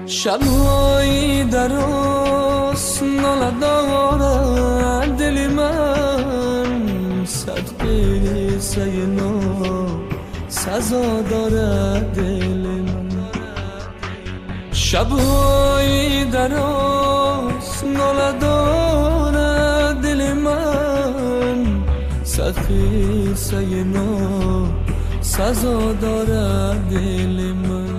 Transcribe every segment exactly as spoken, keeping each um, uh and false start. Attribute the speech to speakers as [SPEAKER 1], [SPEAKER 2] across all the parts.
[SPEAKER 1] شب‌های دراز ناله دارد دل من، صد قصه نو سزا دارد دل من. شب‌های دراز ناله دارد دل من، صد قصه نو سزا دارد دل من.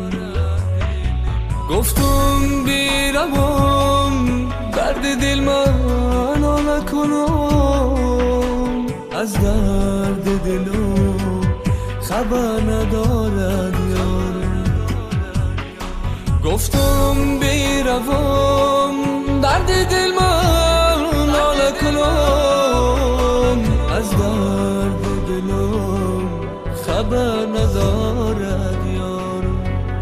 [SPEAKER 1] گفتم بیروم درد دل من نکنم، از درد دلم خبر ندارد یارم. گفتم بیروم درد دل من نکنم، از درد دلم خبر ندارد یارم.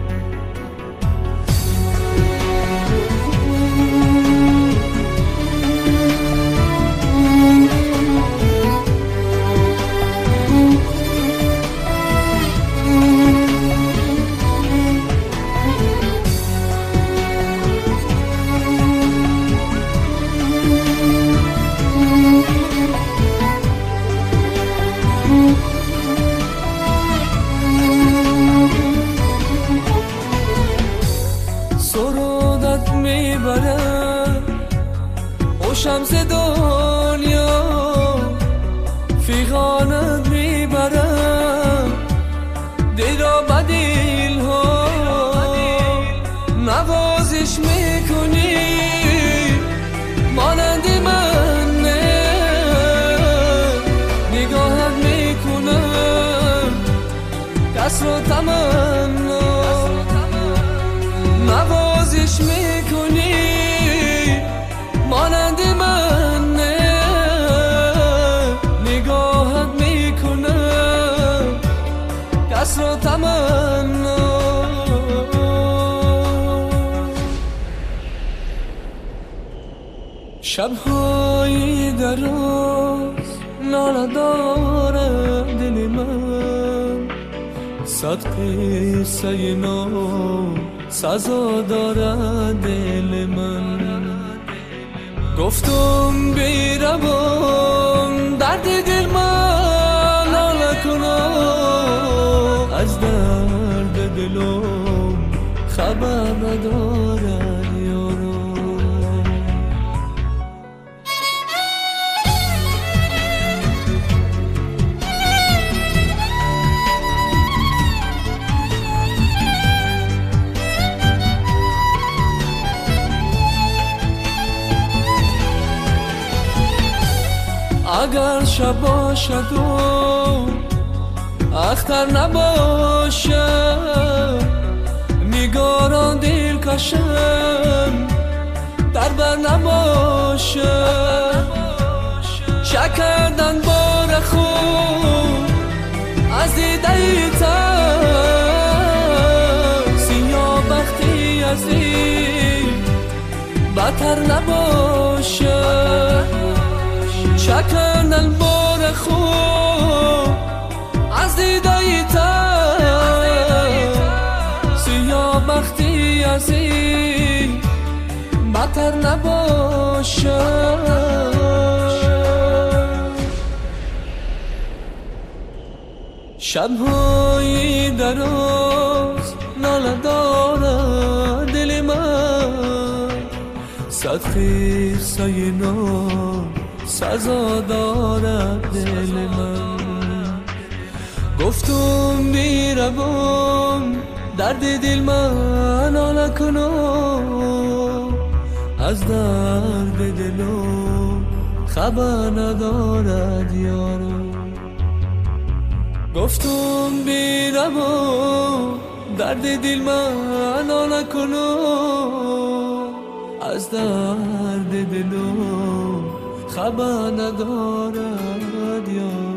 [SPEAKER 1] سرودت میبرم او شمس دنیا، فیغانت میبرم دل را به دل ها، نوازش میکنی مانند من، نگاهت میکنم کس رو تمنا، نوازش میکنی مانند من، نگاهت میکنم کس را تمنا. شب‌های دراز ناله دارد دل من، صد قصه نو سزا دارد دل من. گفتم بیروم درد دل من نکنم، از درد دلم خبر ندارد یارم. اگر شب باشد و اختر نباشد، نگاران دل کشم در بر نباشد، شک کردن بار خود از دیده تر، سیاه بختی از این بتر نباشد، شک کردن بار خود از دیده تر، سیاه بختی از این بتر نباشد. شب‌های دراز ناله دارد دل من، صد قصه نو سزا دارد دل من. گفتم بیروم درد دل من نکنم، از درد دلم خبر ندارد یارم. گفتم بیروم درد دل من نکنم، از درد دلم خبر ندارد یارم.